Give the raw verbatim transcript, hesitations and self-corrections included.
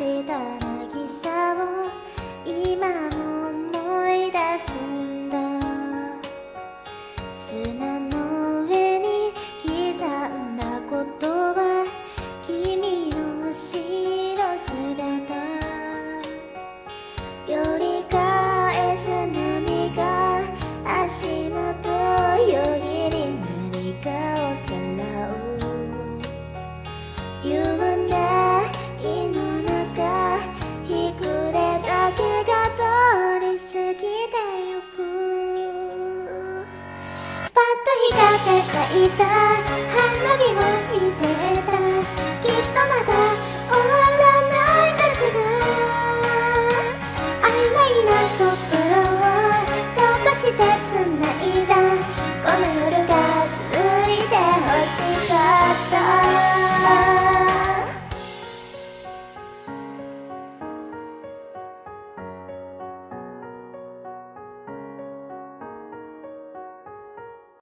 した渚を今も思い出すんだ。砂の上に刻んだ言葉、君の後ろ姿、寄り返す波が足元よぎり何かをさらう。夕凪の中、日暮れだけが通り過ぎてゆく。パッと光って咲いた